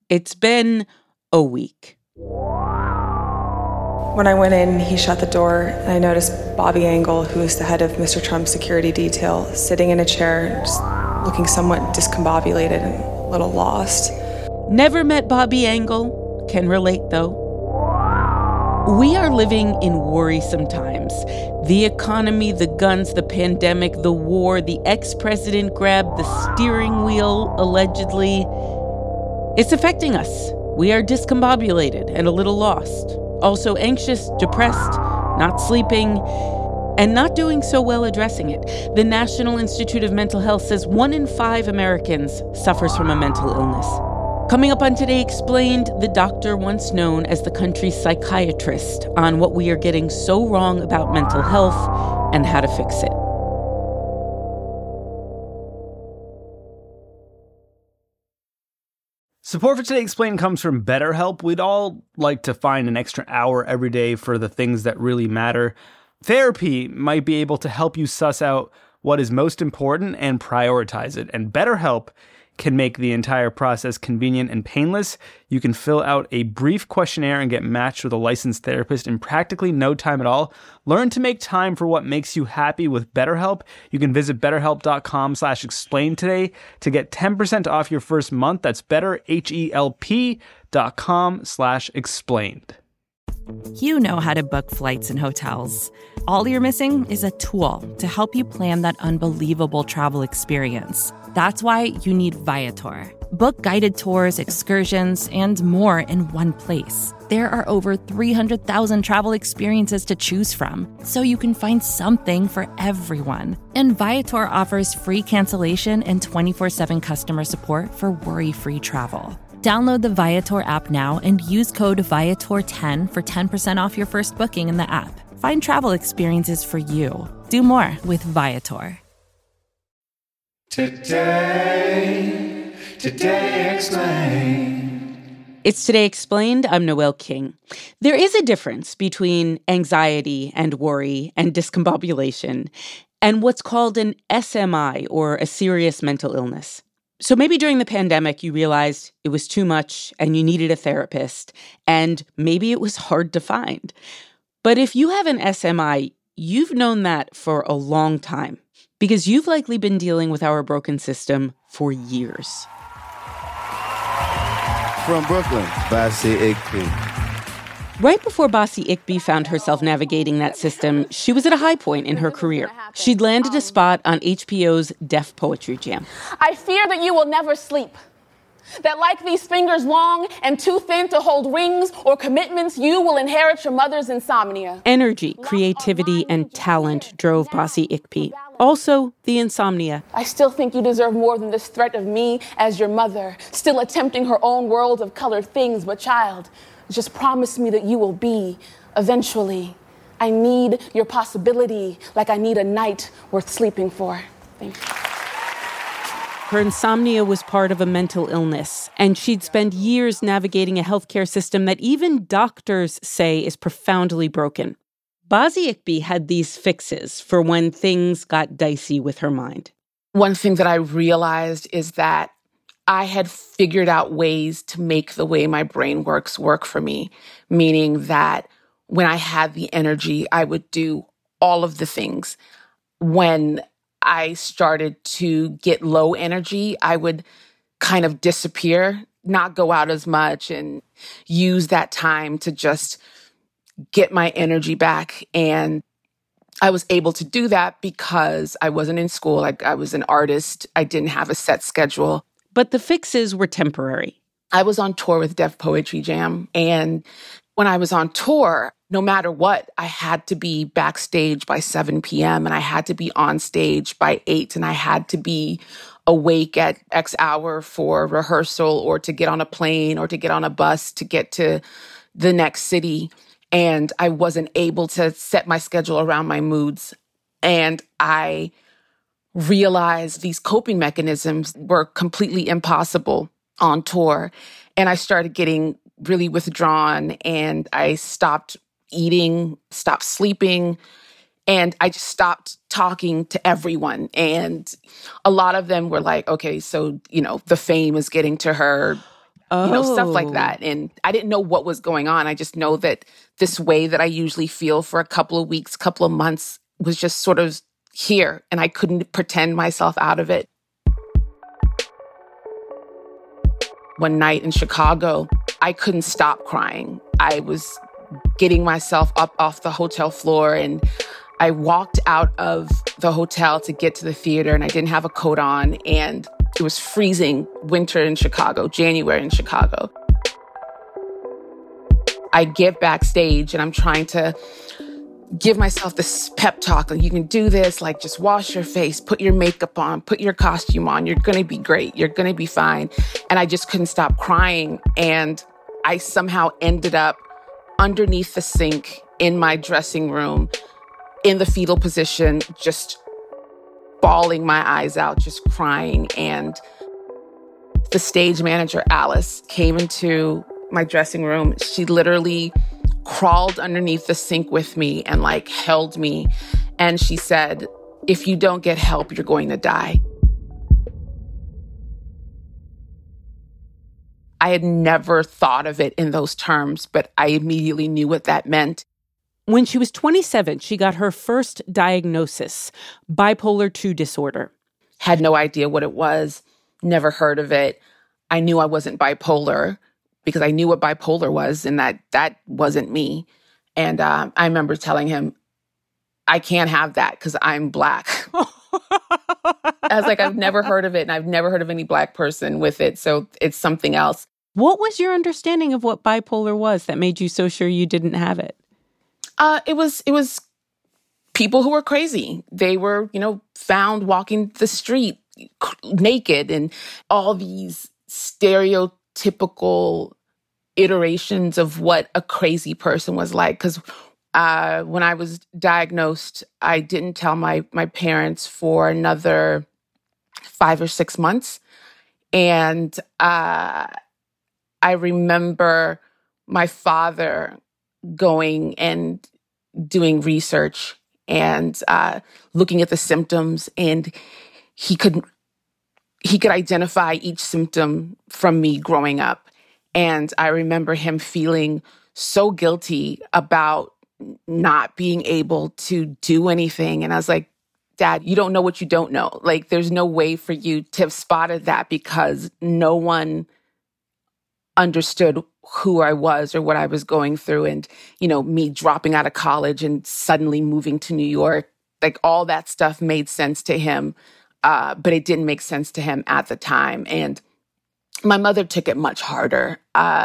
It's been a week. When I went in, he shut the door, and I noticed Bobby Engel, who is the head of Mr. Trump's security detail, sitting in a chair, just looking somewhat discombobulated and a little lost. Never met Bobby Engel. Can relate, though. We are living in worrisome times. The economy, the guns, the pandemic, the war, the ex-president grabbed the steering wheel, allegedly. It's affecting us. We are discombobulated and a little lost. Also anxious, depressed, not sleeping, and not doing so well addressing it. The National Institute of Mental Health says 1 in 5 Americans suffers from a mental illness. Coming up on Today Explained, the doctor once known as the country's psychiatrist on what we are getting so wrong about mental health and how to fix it. Support for Today Explained comes from BetterHelp. We'd all like to find an extra hour every day for the things that really matter. Therapy might be able to help you suss out what is most important and prioritize it. And BetterHelp can make the entire process convenient and painless. You can fill out a brief questionnaire and get matched with a licensed therapist in practically no time at all. Learn to make time for what makes you happy with BetterHelp. You can visit betterhelp.com/explain today to get 10% off your first month. That's betterhelp.com/explained. You know how to book flights and hotels. All you're missing is a tool to help you plan that unbelievable travel experience. That's why you need Viator. Book guided tours, excursions, and more in one place. There are over 300,000 travel experiences to choose from, so you can find something for everyone. And Viator offers free cancellation and 24/7 customer support for worry-free travel. Download the Viator app now and use code Viator10 for 10% off your first booking in the app. Find travel experiences for you. Do more with Viator. Today Explained. It's Today Explained. I'm Noelle King. There is a difference between anxiety and worry and discombobulation and what's called an SMI, or a serious mental illness. So maybe during the pandemic, you realized it was too much and you needed a therapist, and maybe it was hard to find. But if you have an SMI, you've known that for a long time, because you've likely been dealing with our broken system for years. From Brooklyn, Bassy Igby. Right before Bassy Igby found herself navigating that system, she was at a high point in her career. She'd landed a spot on HBO's Def Poetry Jam. I fear that you will never sleep. That like these fingers long and too thin to hold rings or commitments, you will inherit your mother's insomnia. Energy, creativity, and talent drove Bassy Igby. Also, the insomnia. I still think you deserve more than this threat of me as your mother, still attempting her own world of colored things. But child, just promise me that you will be, eventually. I need your possibility like I need a night worth sleeping for. Thank you. Her insomnia was part of a mental illness, and she'd spent years navigating a healthcare system that even doctors say is profoundly broken. Bassy Igby had these fixes for when things got dicey with her mind. One thing that I realized is that I had figured out ways to make the way my brain works work for me, meaning that when I had the energy, I would do all of the things. When I started to get low energy, I would kind of disappear, not go out as much, and use that time to just get my energy back. And I was able to do that because I wasn't in school. I was an artist. I didn't have a set schedule. But the fixes were temporary. I was on tour with Def Poetry Jam. And when I was on tour, no matter what, I had to be backstage by 7 p.m. and I had to be on stage by 8, and I had to be awake at X hour for rehearsal or to get on a plane or to get on a bus to get to the next city. And I wasn't able to set my schedule around my moods. And I realized these coping mechanisms were completely impossible on tour. And I started getting really withdrawn, and I stopped eating, stopped sleeping, and I just stopped talking to everyone. And a lot of them were like, okay, so, the fame is getting to her. stuff like that. And I didn't know what was going on. I just know that this way that I usually feel for a couple of weeks, couple of months was just sort of here, and I couldn't pretend myself out of it. One night in Chicago, I couldn't stop crying. I was getting myself up off the hotel floor, and I walked out of the hotel to get to the theater, and I didn't have a coat on, and it was freezing winter in Chicago, January in Chicago. I get backstage, and I'm trying to give myself this pep talk. Like, you can do this. Like, just wash your face, put your makeup on, put your costume on. You're going to be great. You're going to be fine. And I just couldn't stop crying. And I somehow ended up underneath the sink in my dressing room in the fetal position, just bawling my eyes out, just crying. And the stage manager, Alice, came into my dressing room. She literally crawled underneath the sink with me and held me. And she said, "If you don't get help, you're going to die." I had never thought of it in those terms, but I immediately knew what that meant. When she was 27, she got her first diagnosis, bipolar II disorder. Had no idea what it was, never heard of it. I knew I wasn't bipolar because I knew what bipolar was, and that wasn't me. And I remember telling him, "I can't have that because I'm Black." I was like, I've never heard of it, and I've never heard of any Black person with it, so it's something else. What was your understanding of what bipolar was that made you so sure you didn't have it? It was people who were crazy. They were, found walking the street naked, and all these stereotypical iterations of what a crazy person was like. Because when I was diagnosed, I didn't tell my parents for another 5 or 6 months. And I remember my father going and doing research and looking at the symptoms, and he could identify each symptom from me growing up. And I remember him feeling so guilty about not being able to do anything. And I was like, "Dad, you don't know what you don't know. There's no way for you to have spotted that because no one understood who I was or what I was going through. And, me dropping out of college and suddenly moving to New York, all that stuff made sense to him. But it didn't make sense to him at the time. And my mother took it much harder.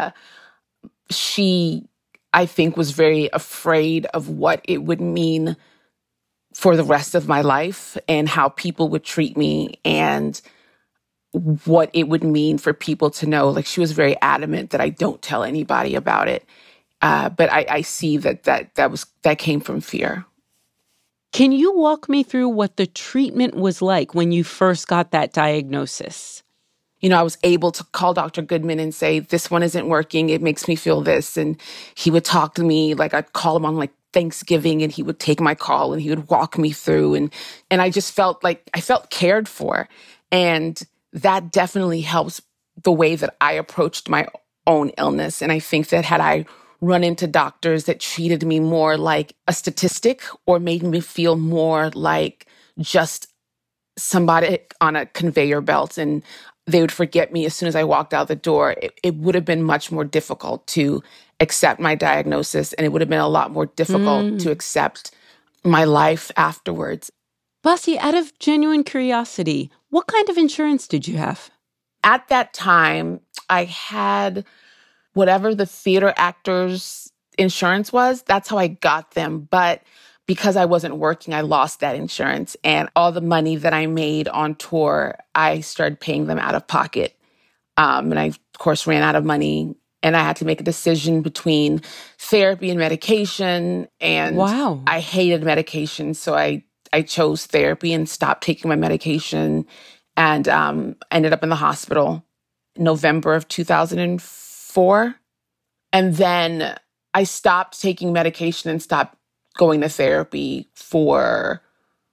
She, I think, was very afraid of what it would mean for the rest of my life and how people would treat me and what it would mean for people to know. She was very adamant that I don't tell anybody about it. But I see that came from fear. Can you walk me through what the treatment was like when you first got that diagnosis? I was able to call Dr. Goodman and say, "This one isn't working. It makes me feel this." And he would talk to me. I'd call him on Thanksgiving, and he would take my call and he would walk me through. And I just felt I felt cared for. And that definitely helps the way that I approached my own illness. And I think that had I run into doctors that treated me more like a statistic or made me feel more like just somebody on a conveyor belt and they would forget me as soon as I walked out the door, it would have been much more difficult to accept my diagnosis, and it would have been a lot more difficult to accept my life afterwards. Basi, out of genuine curiosity, what kind of insurance did you have? At that time, I had whatever the theater actors' insurance was. That's how I got them. But because I wasn't working, I lost that insurance. And all the money that I made on tour, I started paying them out of pocket. And I, of course, ran out of money. And I had to make a decision between therapy and medication. And wow. I hated medication. So I chose therapy and stopped taking my medication and ended up in the hospital November of 2004. And then I stopped taking medication and stopped going to therapy for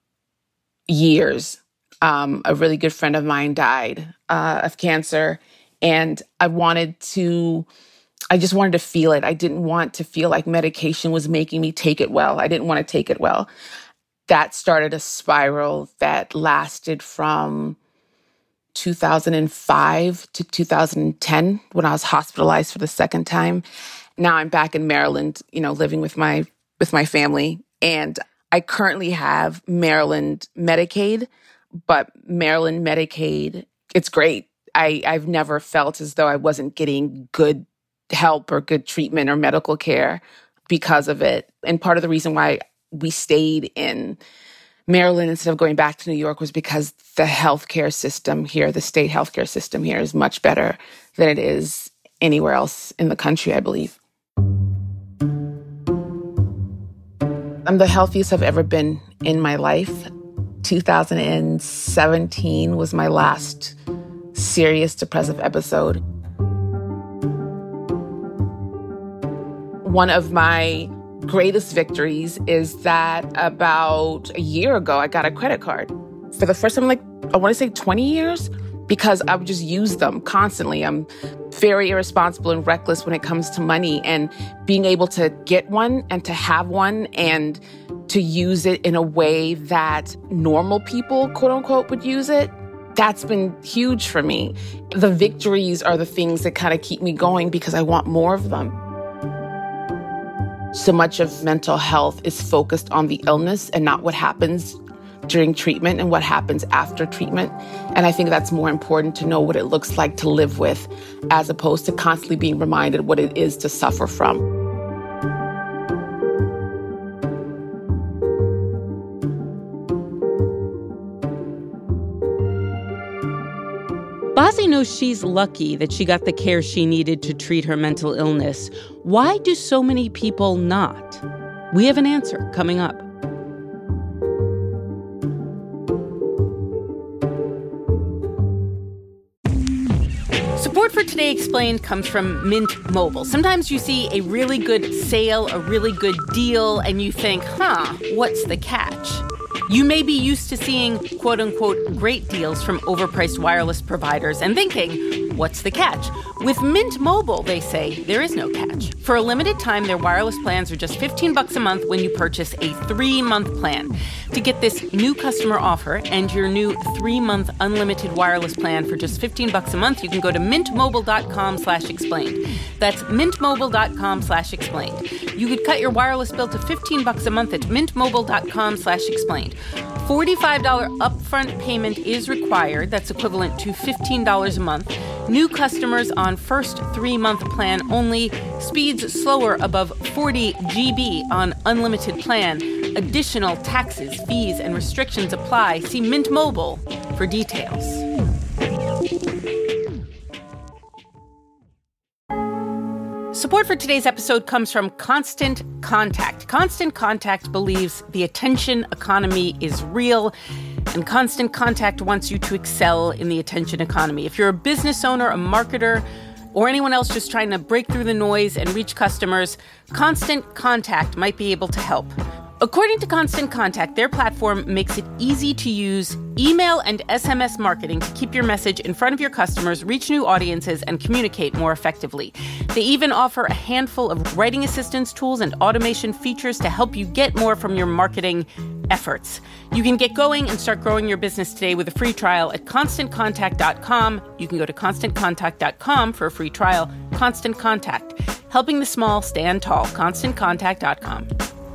years. A really good friend of mine died of cancer. And I just wanted to feel it. I didn't want to feel like medication was making me take it well. I didn't want to take it well. That started a spiral that lasted from 2005 to 2010 when I was hospitalized for the second time. Now I'm back in Maryland, living with my family. And I currently have Maryland Medicaid, but Maryland Medicaid, it's great. I've never felt as though I wasn't getting good help or good treatment or medical care because of it. And part of the reason why we stayed in Maryland instead of going back to New York was because the healthcare system here, the state healthcare system here, is much better than it is anywhere else in the country, I believe. I'm the healthiest I've ever been in my life. 2017 was my last serious depressive episode. One of my greatest victories is that about a year ago, I got a credit card. For the first time, I want to say 20 years, because I would just use them constantly. I'm very irresponsible and reckless when it comes to money, and being able to get one and to have one and to use it in a way that normal people, quote unquote, would use it, that's been huge for me. The victories are the things that kind of keep me going because I want more of them. So much of mental health is focused on the illness and not what happens during treatment and what happens after treatment. And I think that's more important to know what it looks like to live with, as opposed to constantly being reminded what it is to suffer from. Bazi knows she's lucky that she got the care she needed to treat her mental illness. Why do so many people not? We have an answer coming up. Support for Today Explained comes from Mint Mobile. Sometimes you see a really good sale, a really good deal, and you think, what's the catch? You may be used to seeing, quote-unquote, great deals from overpriced wireless providers and thinking, what's the catch? With Mint Mobile, they say, there is no catch. For a limited time, their wireless plans are just $15 a month when you purchase a 3-month plan. To get this new customer offer and your new 3-month unlimited wireless plan for just $15 a month, you can go to mintmobile.com/explained. That's mintmobile.com/explained. You could cut your wireless bill to $15 a month at mintmobile.com/explained. $45 upfront payment is required. That's equivalent to $15 a month. New customers on first 3-month plan only. Speeds slower above 40 GB on unlimited plan. Additional taxes, fees, and restrictions apply. See Mint Mobile for details. Support for today's episode comes from Constant Contact. Constant Contact believes the attention economy is real, and Constant Contact wants you to excel in the attention economy. If you're a business owner, a marketer, or anyone else just trying to break through the noise and reach customers, Constant Contact might be able to help. According to Constant Contact, their platform makes it easy to use email and SMS marketing to keep your message in front of your customers, reach new audiences, and communicate more effectively. They even offer a handful of writing assistance tools and automation features to help you get more from your marketing efforts. You can get going and start growing your business today with a free trial at ConstantContact.com. You can go to ConstantContact.com for a free trial. Constant Contact, helping the small stand tall. ConstantContact.com.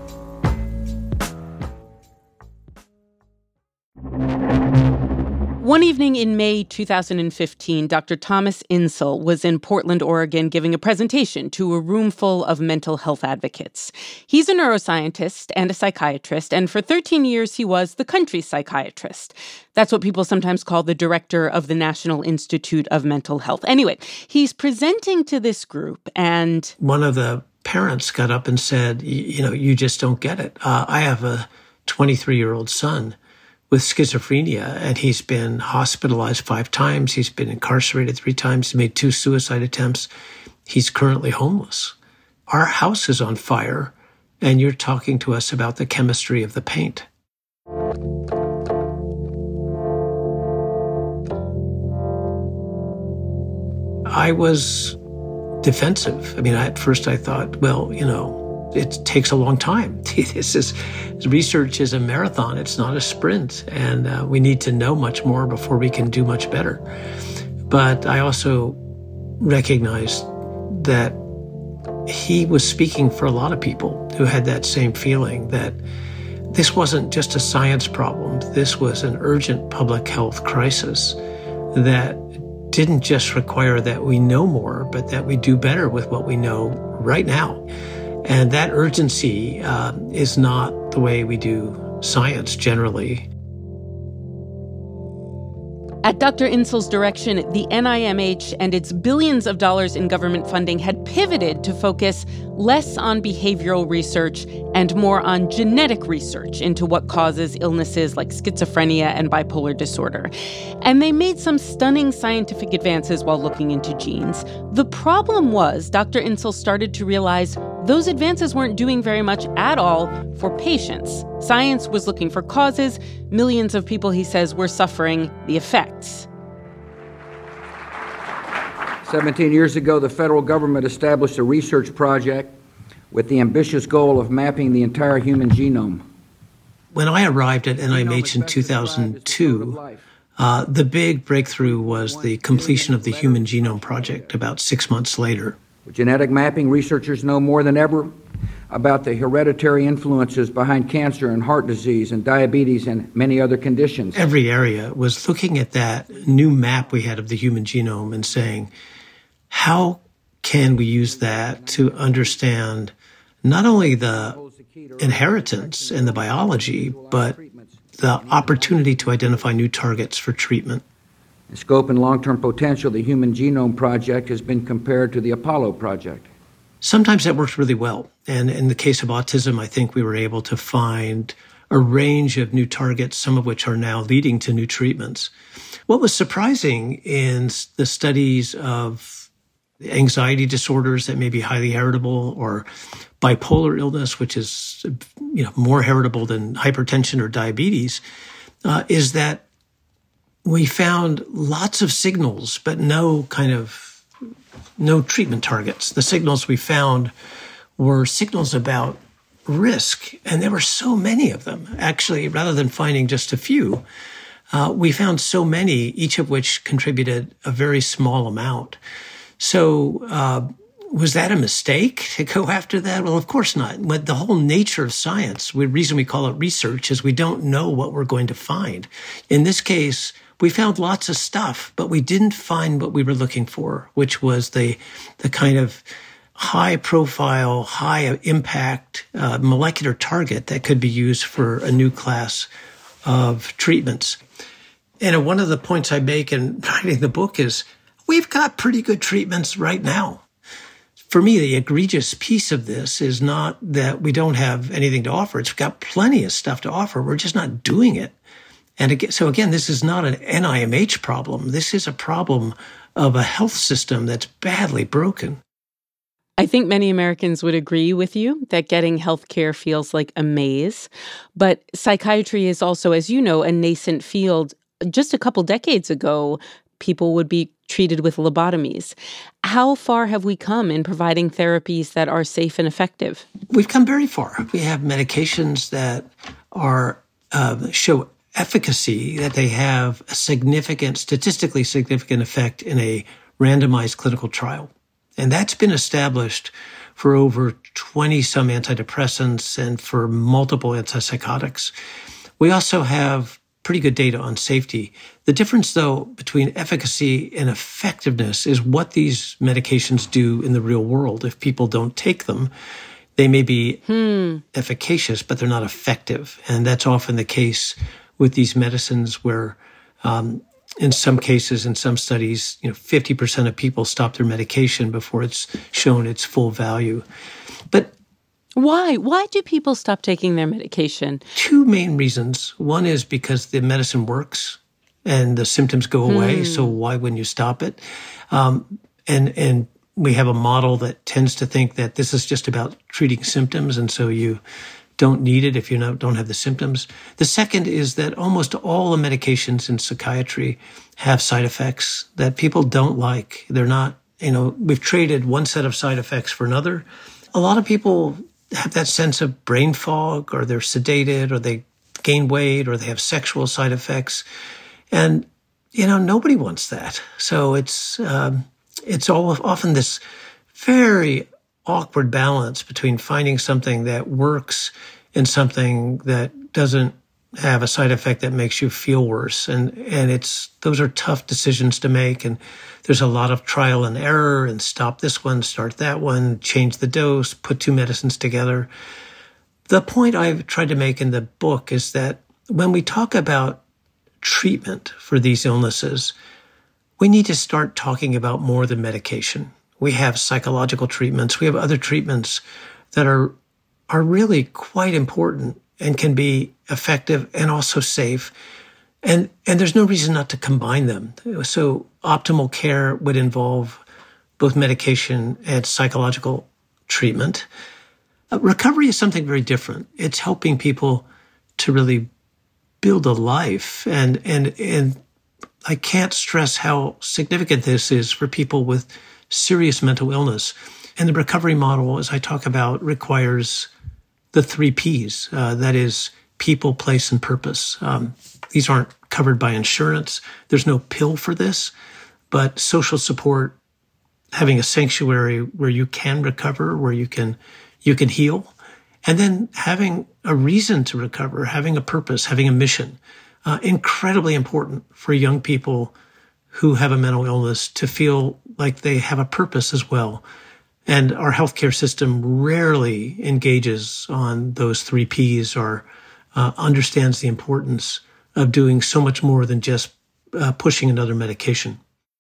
One evening in May 2015, Dr. Thomas Insel was in Portland, Oregon, giving a presentation to a room full of mental health advocates. He's a neuroscientist and a psychiatrist, and for 13 years he was the country's psychiatrist. That's what people sometimes call the director of the National Institute of Mental Health. Anyway, he's presenting to this group, and one of the parents got up and said, you just don't get it. I have a 23-year-old son with schizophrenia, and he's been hospitalized 5 times. He's been incarcerated 3 times. He made 2 suicide attempts. He's currently homeless. Our house is on fire, and you're talking to us about the chemistry of the paint. I was defensive. I mean, at first I thought, well, it takes a long time. Research is a marathon. It's not a sprint. And we need to know much more before we can do much better. But I also recognized that he was speaking for a lot of people who had that same feeling, that this wasn't just a science problem. This was an urgent public health crisis that didn't just require that we know more, but that we do better with what we know right now. And that urgency is not the way we do science generally. At Dr. Insel's direction, the NIMH and its billions of dollars in government funding had pivoted to focus less on behavioral research and more on genetic research into what causes illnesses like schizophrenia and bipolar disorder. And they made some stunning scientific advances while looking into genes. The problem was Dr. Insel started to realize those advances weren't doing very much at all for patients. Science was looking for causes. Millions of people, he says, were suffering the effects. 17 years ago, the federal government established a research project with the ambitious goal of mapping the entire human genome. When I arrived at NIMH in 2002, the big breakthrough was the completion of the Human Genome Project about 6 months later. With genetic mapping, researchers know more than ever about the hereditary influences behind cancer and heart disease and diabetes and many other conditions. Every area was looking at that new map we had of the human genome and saying, how can we use that to understand not only the inheritance and the biology, but the opportunity to identify new targets for treatment? In scope and long-term potential, the Human Genome Project has been compared to the Apollo Project. Sometimes that works really well. And in the case of autism, I think we were able to find a range of new targets, some of which are now leading to new treatments. What was surprising in the studies of anxiety disorders that may be highly heritable, or bipolar illness, which is more heritable than hypertension or diabetes, is that we found lots of signals, but no treatment targets. The signals we found were signals about risk, and there were so many of them. Actually, rather than finding just a few, we found so many, each of which contributed a very small amount. So was that a mistake to go after that? Well, of course not. But the whole nature of science, the reason we call it research, is we don't know what we're going to find. In this case, we found lots of stuff, but we didn't find what we were looking for, which was the kind of high-profile, high-impact molecular target that could be used for a new class of treatments. And one of the points I make in writing the book is we've got pretty good treatments right now. For me, the egregious piece of this is not that we don't have anything to offer. It's got plenty of stuff to offer. We're just not doing it. And again, this is not an NIMH problem. This is a problem of a health system that's badly broken. I think many Americans would agree with you that getting health care feels like a maze. But psychiatry is also, as you know, a nascent field. Just a couple decades ago, people would be treated with lobotomies. How far have we come in providing therapies that are safe and effective? We've come very far. We have medications that are show efficacy, that they have a statistically significant effect in a randomized clinical trial. And that's been established for over 20-some antidepressants and for multiple antipsychotics. We also have pretty good data on safety. The difference, though, between efficacy and effectiveness is what these medications do in the real world. If people don't take them, they may be efficacious, but they're not effective. And that's often the case with these medicines where in some cases, in some studies, 50% of people stop their medication before it's shown its full value. But why? Why do people stop taking their medication? Two main reasons. One is because the medicine works and the symptoms go away. So why wouldn't you stop it? And we have a model that tends to think that this is just about treating symptoms, and so you don't need it if you don't have the symptoms. The second is that almost all the medications in psychiatry have side effects that people don't like. They're not we've traded one set of side effects for another. A lot of people have that sense of brain fog, or they're sedated, or they gain weight, or they have sexual side effects. And, nobody wants that. So it's often this very awkward balance between finding something that works and something that doesn't have a side effect that makes you feel worse. And those are tough decisions to make. And there's a lot of trial and error, and stop this one, start that one, change the dose, put two medicines together. The point I've tried to make in the book is that when we talk about treatment for these illnesses, we need to start talking about more than medication. We have psychological treatments. We have other treatments that are really quite important and can be effective and also safe. And there's no reason not to combine them. So optimal care would involve both medication and psychological treatment. Recovery is something very different. It's helping people to really build a life. And I can't stress how significant this is for people with serious mental illness. And the recovery model, as I talk about, requires the 3 Ps. That is people, place, and purpose. These aren't covered by insurance. There's no pill for this, but social support, having a sanctuary where you can recover, where you can heal, and then having a reason to recover, having a purpose, having a mission. Incredibly important for young people who have a mental illness to feel like they have a purpose as well. And our healthcare system rarely engages on those 3 Ps or understands the importance of doing so much more than just pushing another medication.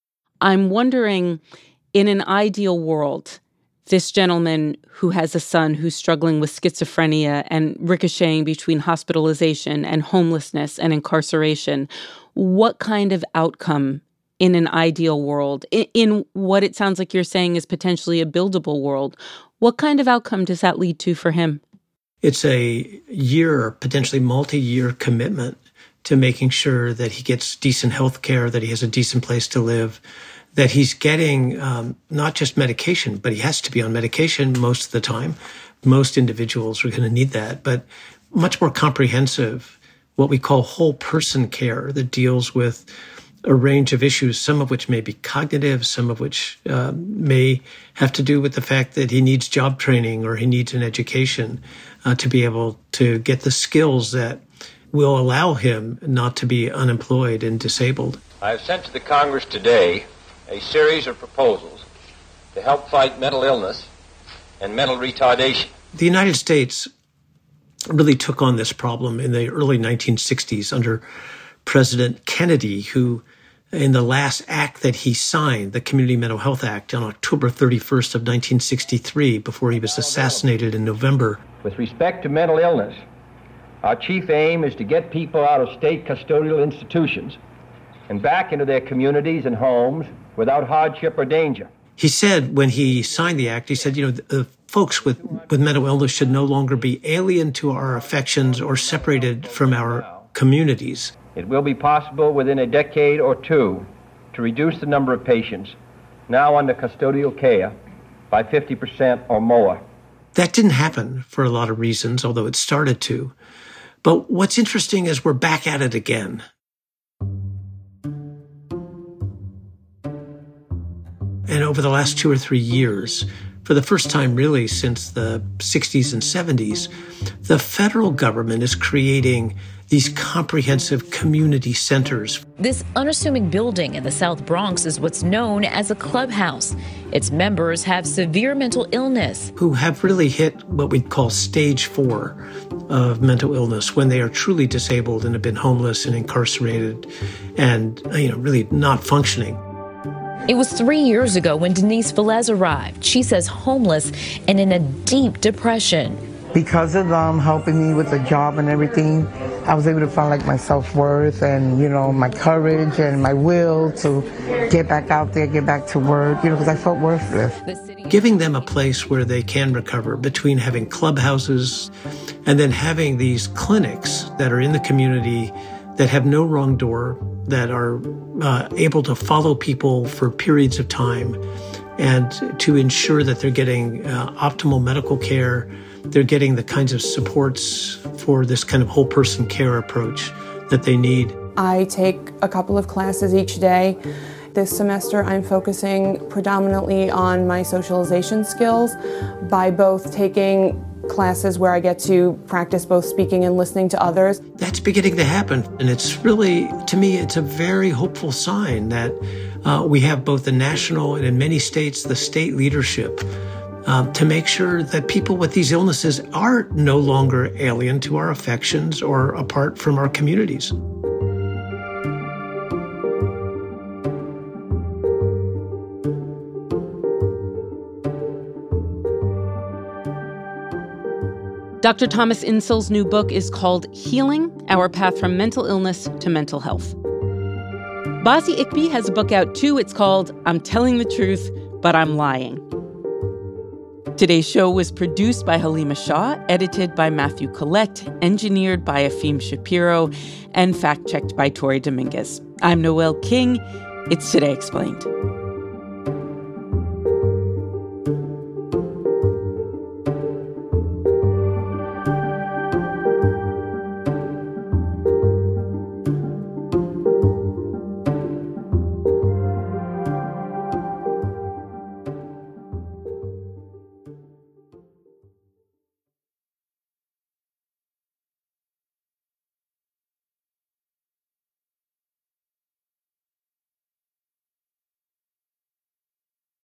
I'm wondering, in an ideal world, this gentleman who has a son who's struggling with schizophrenia and ricocheting between hospitalization and homelessness and incarceration, what kind of outcome in an ideal world, in what it sounds like you're saying is potentially a buildable world, what kind of outcome does that lead to for him? It's a year, potentially multi-year commitment to making sure that he gets decent health care, that he has a decent place to live, that he's getting not just medication, but he has to be on medication most of the time. Most individuals are going to need that, but much more comprehensive, what we call whole person care that deals with a range of issues, some of which may be cognitive, some of which may have to do with the fact that he needs job training or he needs an education to be able to get the skills that will allow him not to be unemployed and disabled. I have sent to the Congress today a series of proposals to help fight mental illness and mental retardation. The United States really took on this problem in the early 1960s under President Kennedy, who in the last act that he signed, the Community Mental Health Act, on October 31st of 1963, before he was assassinated in November. With respect to mental illness, our chief aim is to get people out of state custodial institutions and back into their communities and homes without hardship or danger. He said when he signed the act, he said, folks with mental illness should no longer be alien to our affections or separated from our communities. It will be possible within a decade or two to reduce the number of patients now under custodial care by 50% or more. That didn't happen for a lot of reasons, although it started to. But what's interesting is we're back at it again. And over the last 2 or 3 years, for the first time really since the 60s and 70s, the federal government is creating these comprehensive community centers. This unassuming building in the South Bronx is what's known as a clubhouse. Its members have severe mental illness. Who have really hit what we'd call stage 4 of mental illness, when they are truly disabled and have been homeless and incarcerated and, really not functioning. It was 3 years ago when Denise Velez arrived. She says homeless and in a deep depression. Because of them helping me with the job and everything, I was able to find my self-worth and, my courage and my will to get back out there, get back to work, because I felt worthless. Giving them a place where they can recover, between having clubhouses and then having these clinics that are in the community that have no wrong door, that are able to follow people for periods of time and to ensure that they're getting optimal medical care, they're getting the kinds of supports for this kind of whole person care approach that they need. I take a couple of classes each day. This semester, I'm focusing predominantly on my socialization skills by both taking classes where I get to practice both speaking and listening to others. That's beginning to happen, and it's really, to me, it's a very hopeful sign that we have both the national and in many states, the state leadership to make sure that people with these illnesses are no longer alien to our affections or apart from our communities. Dr. Thomas Insel's new book is called Healing: Our Path from Mental Illness to Mental Health. Bazi Ikbi has a book out too. It's called I'm Telling the Truth, But I'm Lying. Today's show was produced by Halima Shah, edited by Matthew Collette, engineered by Afim Shapiro, and fact-checked by Tori Dominguez. I'm Noel King. It's Today Explained.